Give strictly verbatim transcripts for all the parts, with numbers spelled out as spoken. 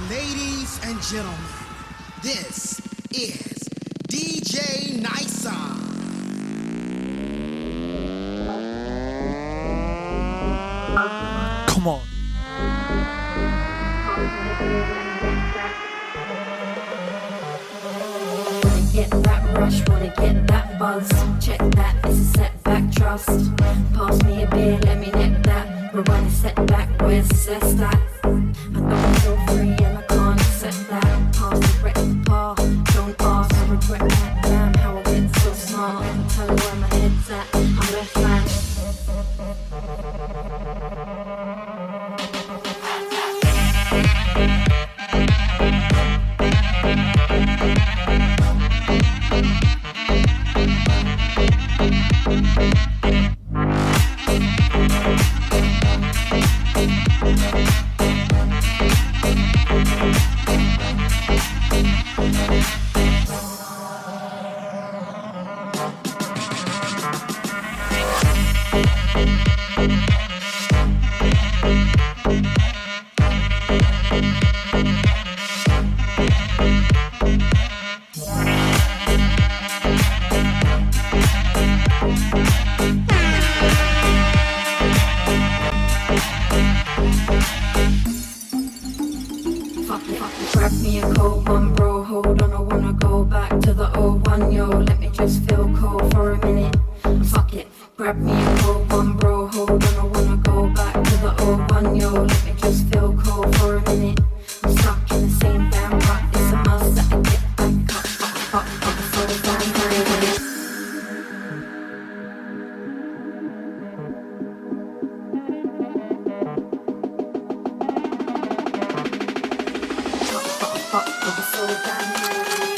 Ladies and gentlemen, this is D J Nisa. Come on. Wanna get that rush, wanna get that buzz. Check that, it's a setback, trust. Pass me a beer, let me neck that. Rewind a setback, where's the cess that? I don't feel free and I can't accept that. Pass the wreck the par, don't ask, I regret that. Damn, how I get so smart. I can tell you where my head's at, I'm left man. Grab me a cold one, bro, hold on, I wanna go back to the old one, yo. Let me just feel cold for a minute. Fuck it. Grab me a cold one, bro, hold on, I wanna go back to the old one, yo. Let me just feel cold for a minute. I'm stuck in the same damn rut. It's a must that I get back up, up, up, up, so damn high. Up, up, up, so damn high.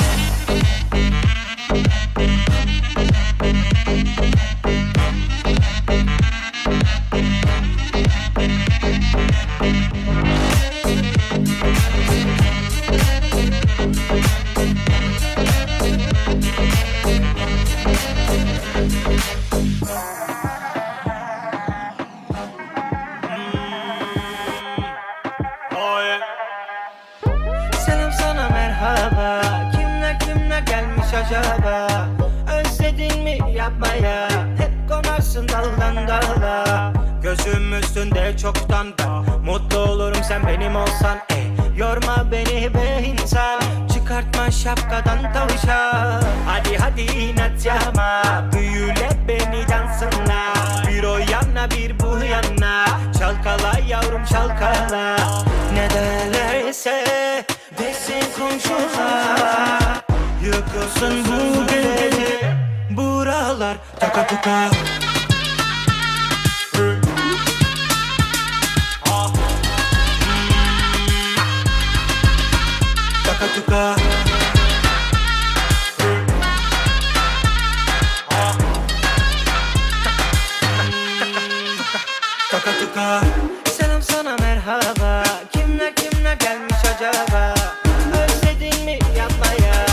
Acaba özledin mi yapmaya? Hep konarsın daldan dala. Gözüm üstünde çoktan da mutlu olurum sen benim olsan. Ey, yorma beni be insan. Çıkartma şapkadan tavşa. Hadi hadi inat yapma. Büyüle beni dansınla. Bir o yana bir bu yana. Çalkala yavrum çalkala. Ne derlerse desin komşular. Yıkılsın bu gece buralar taka tuka. Taka tuka. Taka tuka. Selam sana merhaba. Kimler kimler gelmiş acaba? Özledin mi yapmaya?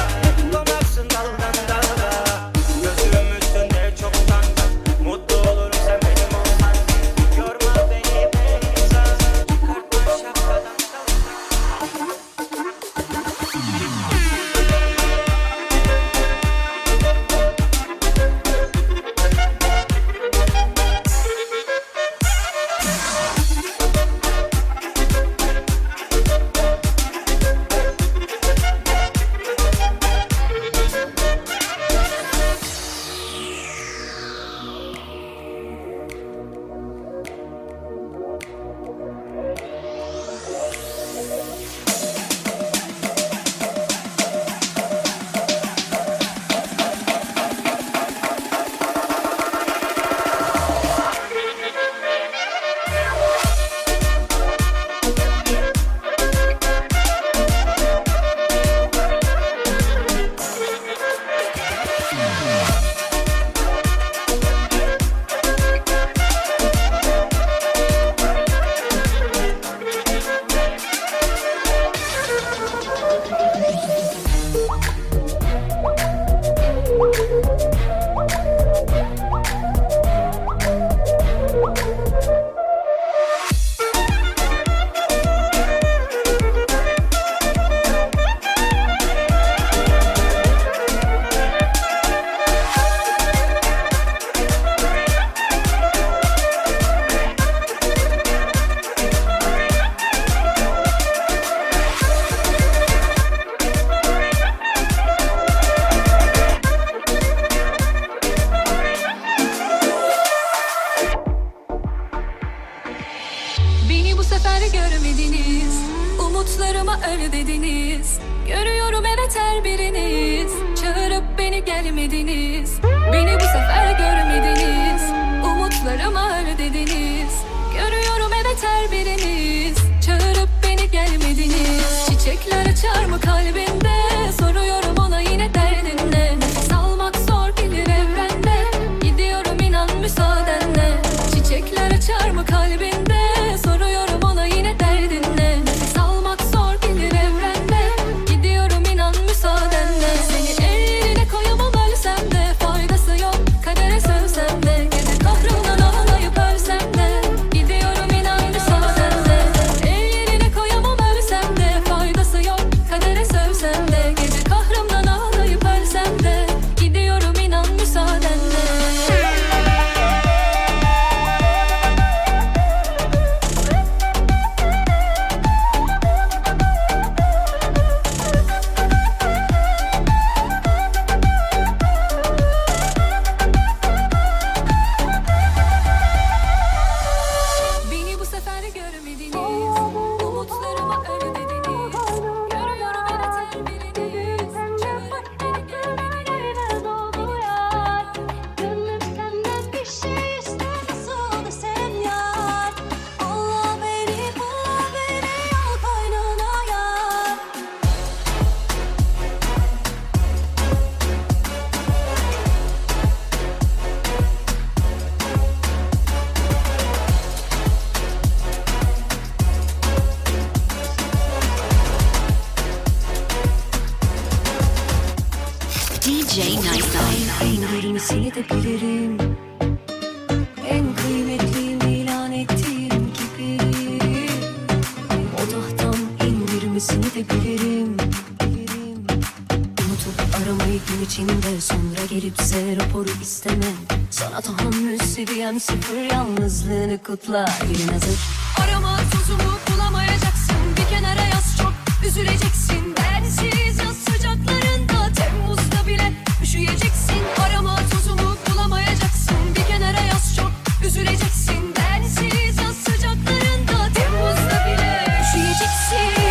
sefer görmediniz. Umutlarıma öl dediniz. Görüyorum evet her biriniz. Çağırıp beni gelmediniz. Beni bu sefer görmediniz. Umutlarıma öl dediniz. Görüyorum evet her biriniz. Çağırıp beni gelmediniz. Çiçekler açar mı kalbinde? Soruyorum ona yine derdin ne? Nefes almak zor gelir evrende. Gidiyorum inan müsaadenle. Çiçekler açar mı kalbinde? Soruyorum ona yine derdin ne? Nefes almak zor gelir evrende. Gidiyorum inan müsaadenle. Seni ellerine koyamam ölsem de. Faydası yok kadere sövsem de. Gece kahrından ağlayıp ölsem de. Gidiyorum inan müsaadenle. Ellerine koyamam ölsem de. Faydası yok kadere sövsem de. Gece kahrımdan ağlayıp ölsem de. Gidiyorum inan müsaadenle. Beni bu sefer görmediniz. Umutlarıma öl dediniz. Görüyorum evet her biriniz. Çağırıp beni gelmediniz. Doluyor. Gönlüm senden bir şey ister. Nasıl desem yar. Bulla beni, bulla beni al koynuna yar. D J Nice. Bilmesini de bilirim. En kıymetliyim ilan ettiğim gibi. O tahttan indirmesini de bilirim. Bilirim. Unutup aramayı gün içinde sonra gelipse raporu istemem. Sana tahammül seviyen sıfır yalnızlığını kutla elin hazır. Arama tozumu bulamayacaksın. Bir kenara yaz çok üzüleceksin. Bensiz yaz sıcaklarında Temmuz'da bile üşüyeceksin. Arama tozumu bulamayacaksın. Bir kenara yaz çok üzüleceksin. Bensiz yaz sıcaklarında Temmuz'da bile üşüyeceksin.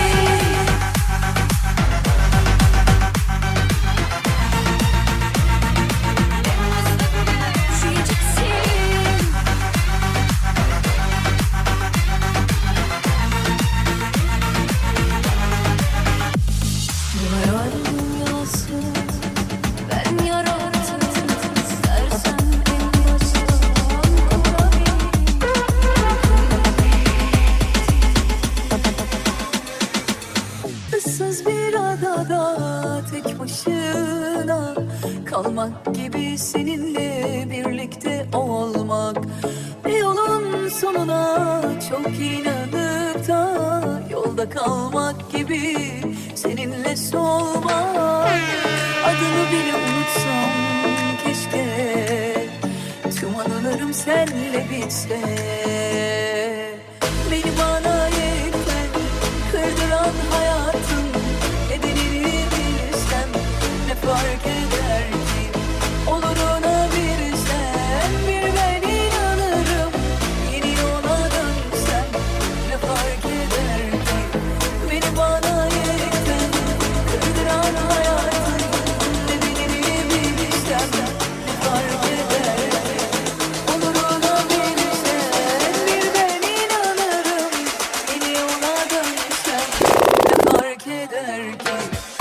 Üşüyeceksin. Bu hayal dünyası ben yarattım. İstersen en baştan kurabilirim. Issız bir adada tek başına kalmak gibi seninle birlikte olmak. Bir yolun sonuna çok inanıp da yolda kalmak gibi seninle solmak. Adını bile unutsam keşke, tüm anılarım senle bitse. Beni bana yeter kırdıran hayatım, nedenini bilsem ne fark eder ki? Oluruna bir sen, bir ben inanırım. Yeni yola dönsem ne fark eder ki? Beni bana yeter kırdıran hayatım, nedenini bilsem ne fark eder ki? Oluruna bir sen, bir ben inanırım. Yeni yola dönsem ne fark eder ki?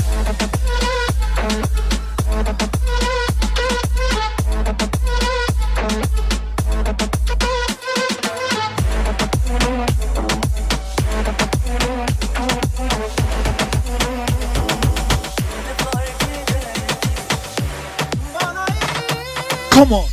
Come on.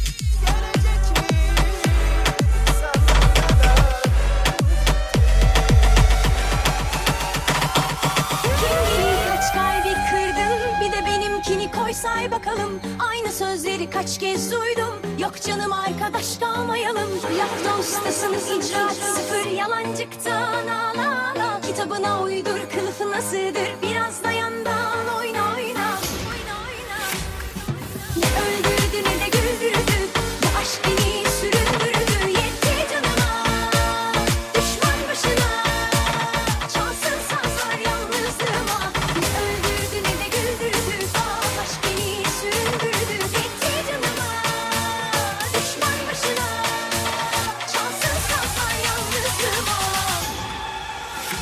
Kimliği kaç kalbi kırdın, bir de benimkini koy say bakalım. Aynı sözleri kaç kez duydum. Yok canım arkadaş kalmayalım. Lafta ustasınız, icraat sıfır, yalancıktan ağla ağla. Kitabına uydur, kılıfına sığdır, biraz da yandan oyna oyna. Oyna oyna. Ne öldürdü ne de güldürdü, bu aşk beni süründürdü. Yetti canıma, düşman başına.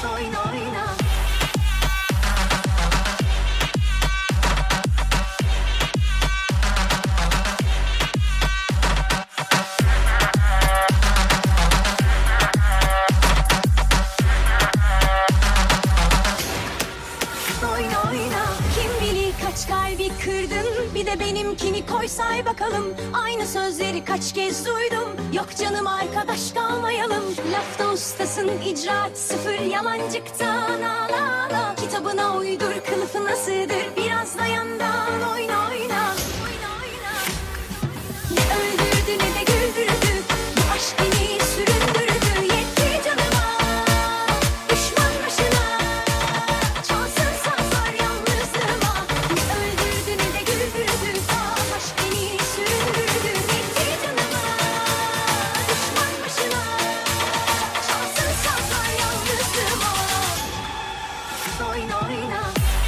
oyna oyna. Oyna oyna. Kim bilir kaç kalbi kırdın, bir de benimkini koy say bakalım. Aynı sözleri kaç kez duydum. Yok canım arkadaş kalmayalım. Lafta ustasın, icraat sıfır, yalancıktan ağla ağla. Kitabına uydur, kılıfına sığdır, biraz da yandan oyna oyna. Oyna oyna. Ne öldürdü ne de güldürdü, bu aşk beni süründürdü. Yetti canıma, düşman başına, çalsın sazlar yalnızlığıma. Ne öldürdü ne de güldürdü, bu aşk beni süründürdü. Yetti canıma, düşman başına, çalsın sazlar yalnızlığıma. Oyna oyna.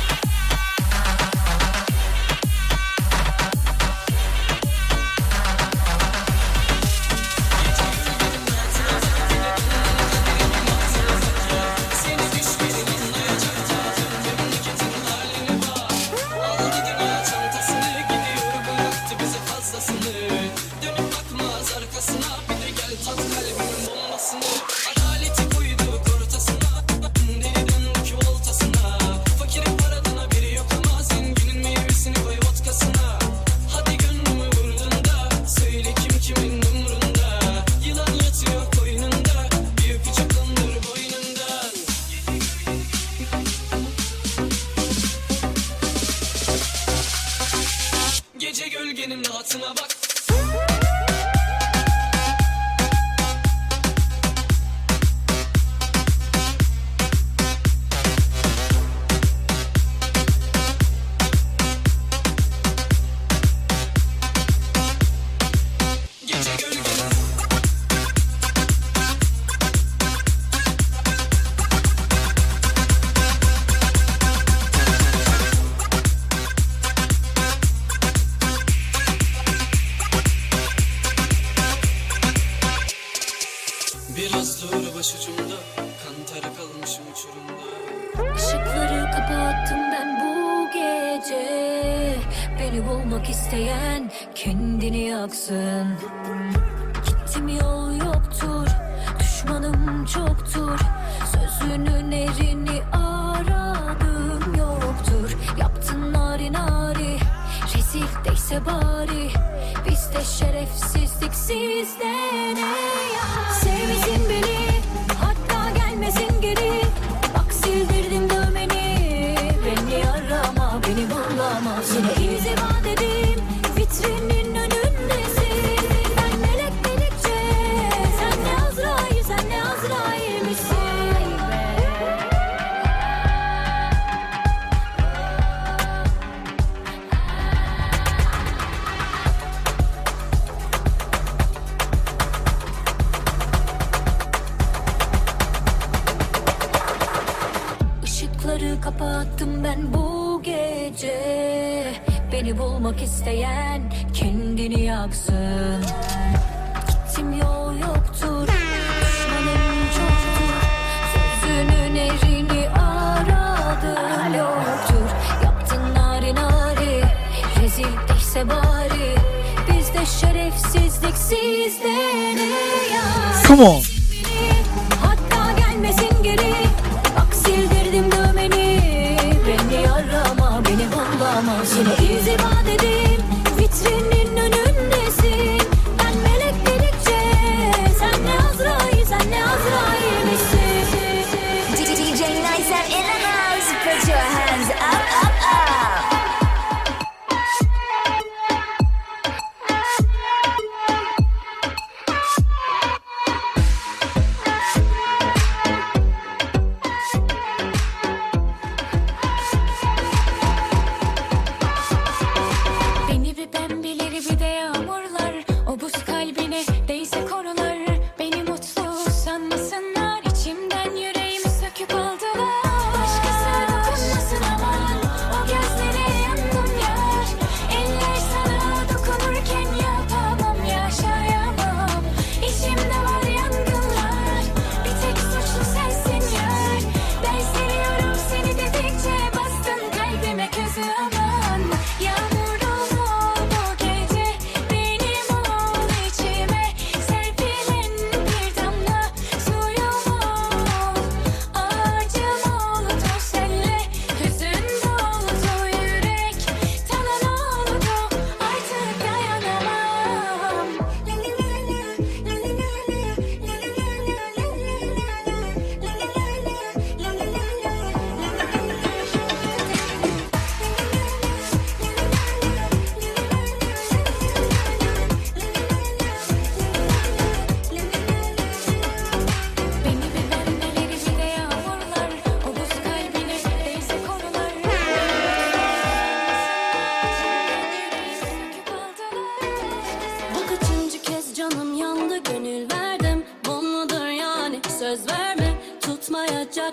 Gece gölgenin rahatına bak. Gece gölgenin biraz doğru başucumda, kan teri kalmışım uçurumda. Işıkları kapattım ben bu gece. Beni bulmak isteyen kendini yaksın. Gittim yol yoktur, düşmanım çoktur. Sözünün erini aradım yoktur. Yaptın nari nari, rezil değse bari. Bizde şerefsizlik, sizde ne ya? Sevmesin beni, hatta gelmesin geri. Bak sildirdim dövmeni, beni arama, beni bulamaz. Yine inziva dedim, vitrinin önündesin. Ben melek melekçe, sen ne Azrail, sen ne Azrail misin? Işıkları kapattım ben bu gece. Beni bulmak isteyen kendini yaksın. Gittim yol yoktur, düşmanım çoktur. Sözünün erini aradım yoktur. Yaptın nari nari, rezil değse bari. Bizde şerefsizlik, sizde ne ya? Come on. Hatta gelmesin geri. Bak sildirdim dövmeni, beni arama, beni bulamaz. Yine inziva dedim, vitrinin önündesin. Ben melek dedikçe, sen ne Azrail, sen ne Azrail misin? D J Nice in the house, put your hands up, up, up. Beni bir pembeleri bir de yağmurlar, o buz kalbine değse korular. Beni mutlu sanmasınlar, içimden yüreğimi söküp aldılar. Aşk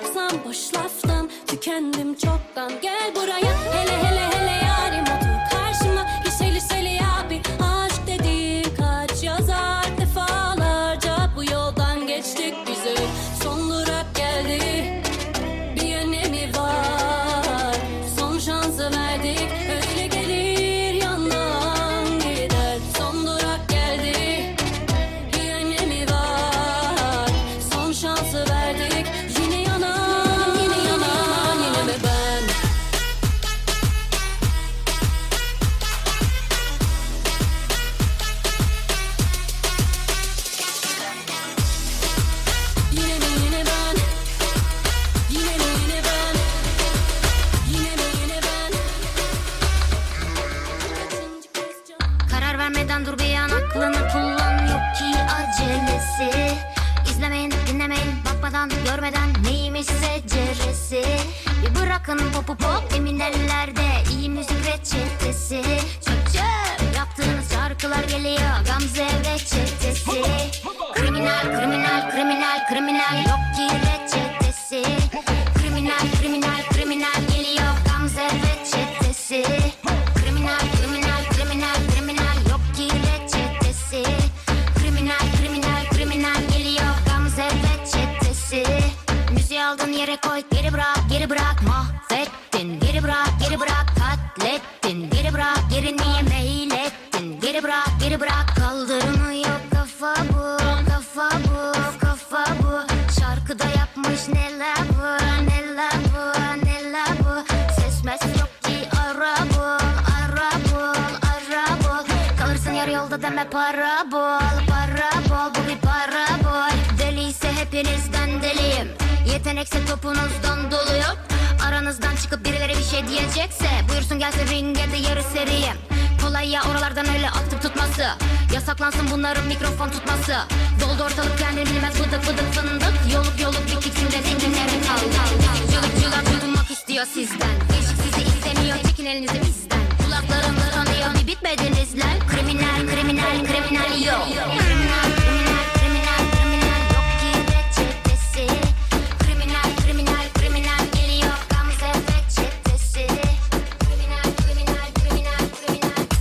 bıraksam boş laftan, tükendim çoktan. Gel buraya hele hele hele yarim, otur karşıma. Liseli liseli abi, aşk dediğim kaç yazar. Defalarca bu yoldan geçtik bize, son durak geldi. Bir önemi var, son şansı verdik. Öyle gelir yandan gider, son durak geldi. Bir önemi var, son şansı verdik. Yine yanan, yine yanan, yine mi ben? Yine mi yine ben? Yine mi yine ben? Yine mi yine ben? Karar vermeden dur bir an, aklını kullan, yok ki acelesi. İzlemeyin, dinlemeyin, bakmadan, görmeden neymiş seceresi. Bir bırakın popu pop, emin ellerde iyi müzik reçetesi. Çöp çöp yaptığınız şarkılar geliyor, Gamze ve çetesi. Kriminal, kriminal, kriminal, kriminal, yok ki reçetesi. Kriminal, kriminal, kriminal geliyor, Gamze ve çetesi. Kriminal, kriminal, kriminal, kriminal, yok ki reçetesi. Kriminal, kriminal, kriminal geliyor, Gamze ve çetesi. Müziği aldın yere koy, geri bırak, geri bırak. Mahvettin, geri bırak, geri bırak. Katlettin, geri bırak, geri niye meylettin? Geri bırak, geri bırak. Kaldırmıyor kafa bu, kafa bu, kafa bu. Şarkıda yapmış neler bu, neler bu, neler bu. Ses mes yok ki ara bul, ara bul, ara bul. Kalırsın yarı yolda deme para bul, para bul, bu bir para bul. Deliyse hepinizden deliyim, yetenekse topunuzdan doluyum. Aranızdan çıkıp birileri bir şey diyecekse buyursun gelsin ringe de yarı seriyim. Kolay ya oralardan öyle aktif tutması, yasaklansın bunların mikrofon tutması. Doldu ortalık kendini bilmez bıdık bıdık fındık. Yoluk yoluk bir kiksinde zenginlere kal kal. Cılıkçılar duymak istiyor sizden, gençlik sizi istemiyor, çekin elinizi bizden. Kulaklarım tıkanıyor, bir bitmediniz lan. Kriminal, kriminal, kriminal yok. Kriminal, kriminal, kriminal, kriminal yok ki reçetesi. Kriminal, kriminal, kriminal geliyor, Gamze ve çetesi. Kriminal, kriminal, kriminal, kriminal, kriminal.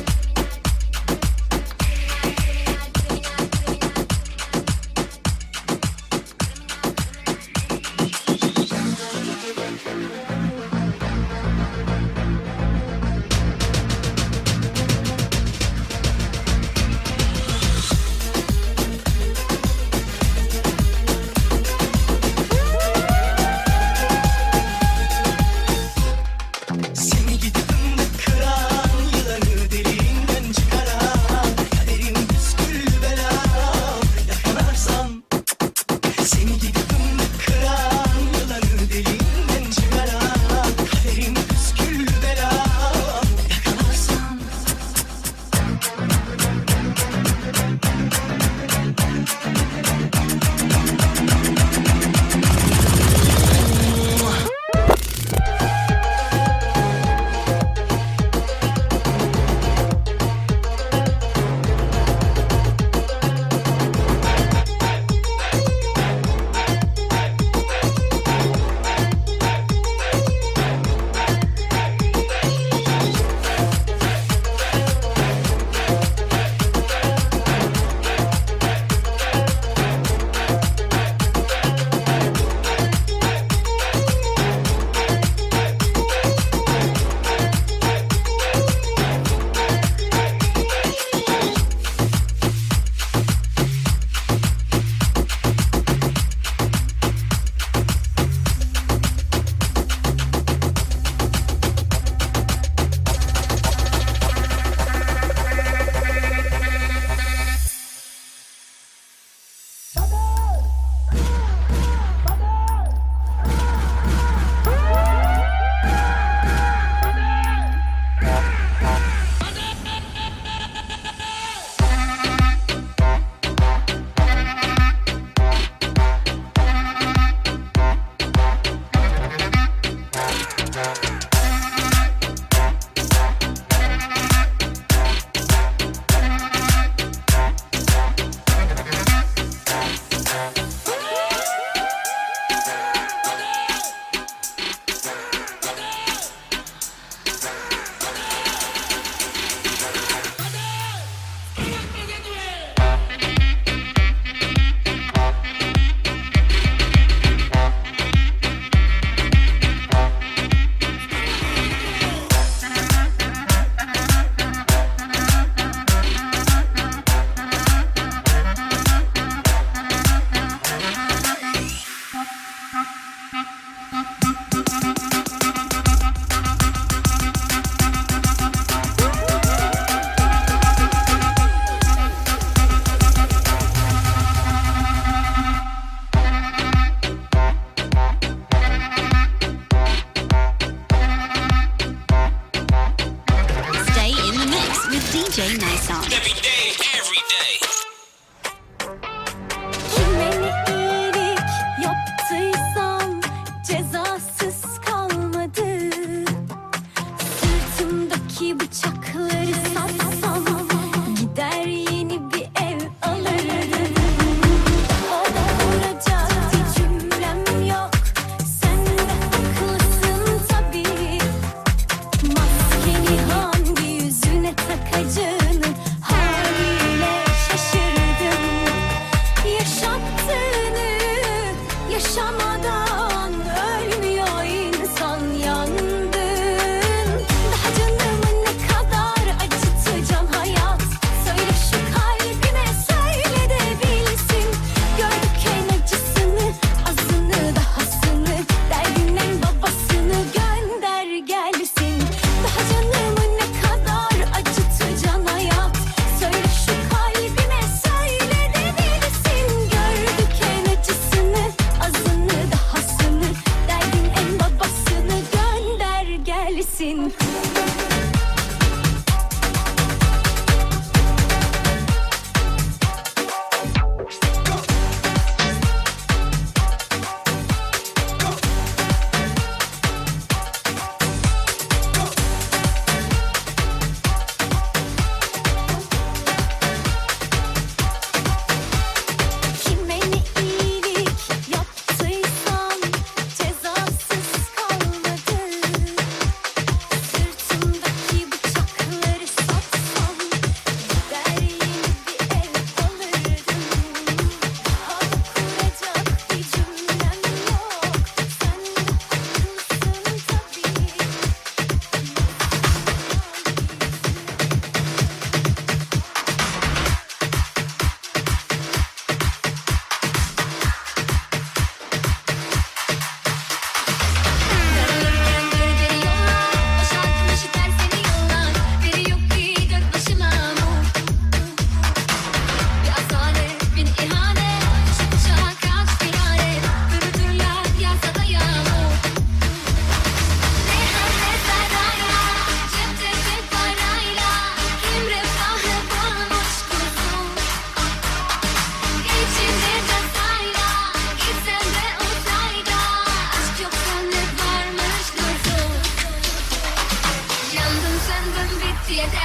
Seni gidip kıran, yılanı deliğinden çıkaran, kaderim püskül belam, yakalarsan. Seni gidip kıran, yılanı deliğinden çıkaran, kaderim püskül belam, yakalarsan.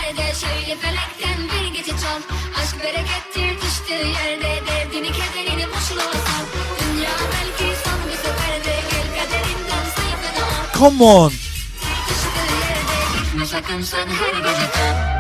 nerede? Şöyle felekten bir gece çal. Aşk berekettir düştüğü yerde. Derdini kederini boşluğa sal. Dünya belki son bir seferde. Gel kaderinden sayfını al. Come on. Düştüğü yerde gitme sakın sen her gece kal.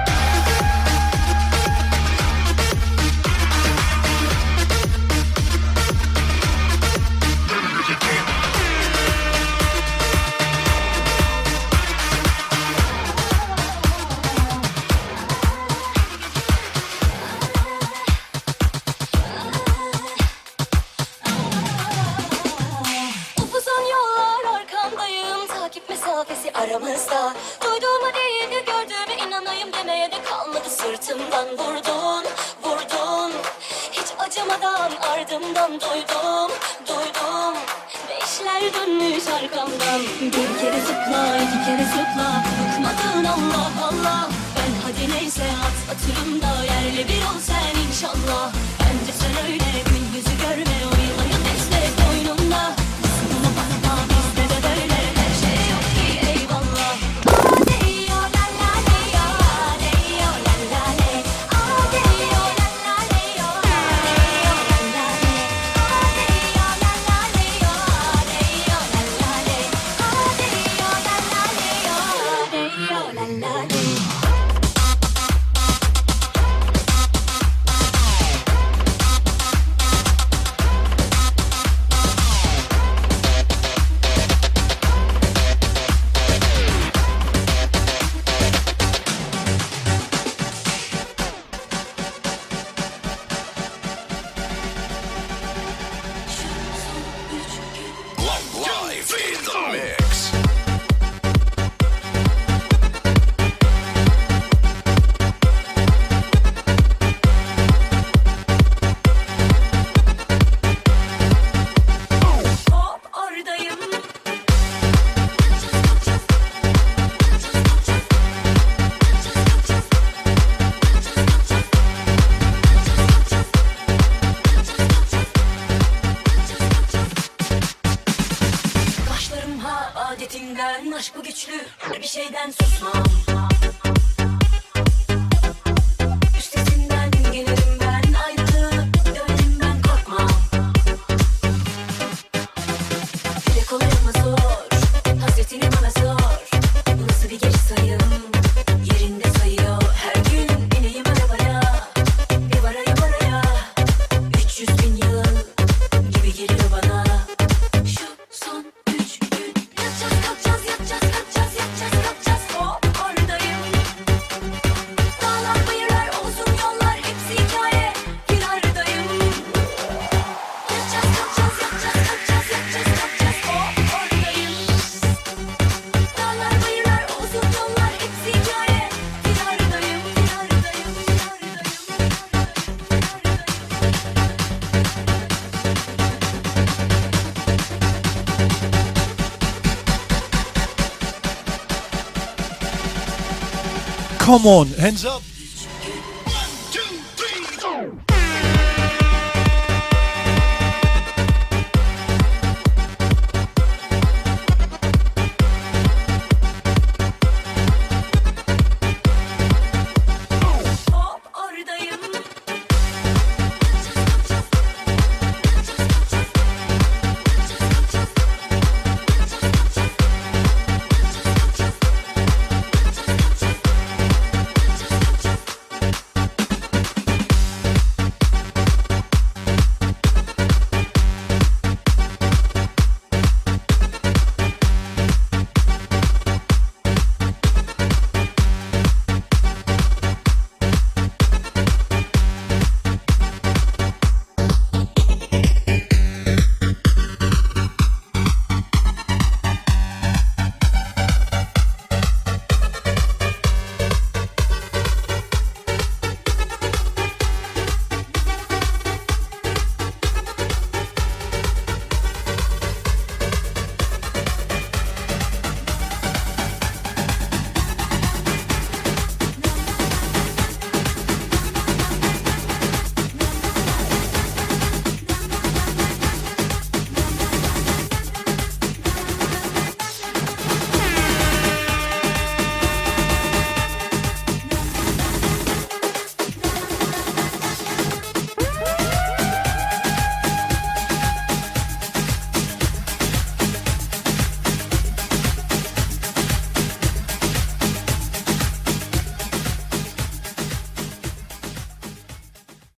Aramızda duyduğuma değil de gördüğüme inanayım demeye de kalmadı. Sırtımdan vurdun, vurdun, hiç acımadan ardımdan duydum, duydum. Ne işler dönmüş arkamdan. Bir kere zıpla, iki kere zıpla, bıkmadın Allah Allah. Ben hadi neyse at atırım da yerle bir ol sen inşallah. Bence sen öyle gün yüzü görme, uyumayı destek boynunda. Sınıma bakma bizde de böyle her şey yok ki eyvallah. Adeyo la la leyo, adeyo la la le, adeyo la la leyo, adeyo la la le, adeyo la la leyo, adeyo la la le, adeyo la la leyo, adeyo la la le. Live in the mix. Hop oradayım. Başlarım ha adetinden, aşk bu güçlü, bir şeyden susmam. Üstesinden gelirim ben, ayrılığı dönerim ben, korkmam. Dile kolay ama zor, hasretini bana sor. Bu nasıl bir geri sayım, yerinde sayıyor. Her gün bineyim arabaya, bir varayım araya. Üç yüz bin yıl gibi geliyor bana. Şu son üç gün yatacağız, kalkacağız, yatacağız, kalkacağız, yatacağız, kalkacağız. Hop oradayım. Dağlar, bayırlar, uzun yollar, hepsi hikaye. Firardayım. Yatacağız, kalkacağız, yatacağız, kalkacağız, yatacağız, kalkacağız. Hop oradayım. Dağlar, bayırlar, uzun yollar, hepsi hikaye. Firardayım, firardayım, firardayım, Come on, hands up.